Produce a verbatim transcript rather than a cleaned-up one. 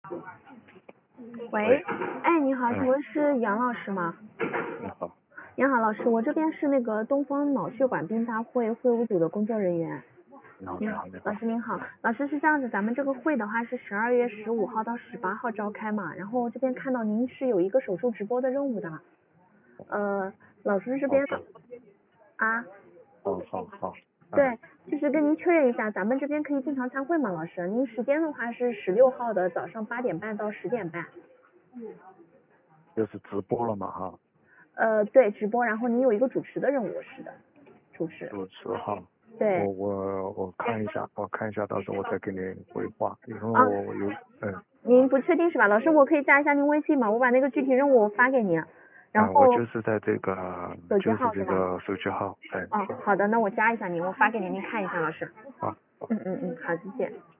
喂，哎，你好， 嗯请问是杨老师吗？ 你好， 杨好老师，我这边是那个东方脑血管病大会会务组的工作人员。 你好， 你好你好，你，好老。师您好，老师是这样子，咱们这个会的话是十二月十五号到十八号召开嘛，然后这边看到您是有一个手术直播的任务的，呃，老师这边好啊， 好好好，嗯对，就是跟您确认一下，咱们这边可以正常参会吗？老师，您时间的话是十六号的早上八点半到十点半。 就是直播了嘛哈， 呃，对，直播，然后您有一个主持的任务，是的，主持。 主持哈， 对我我我看一下，我看一下，到时候我再给你回话，因为啊， 我有嗯您不确定是吧？老师，我可以加一下您微信吗？我把那个具体任务发给您，然嗯，我后就是在这个手机就是号是吗？ 这个手机号，哎， 哦，好的，那我加一下您，我发给您，您看一下，老师。 好。 嗯嗯嗯，好，谢谢。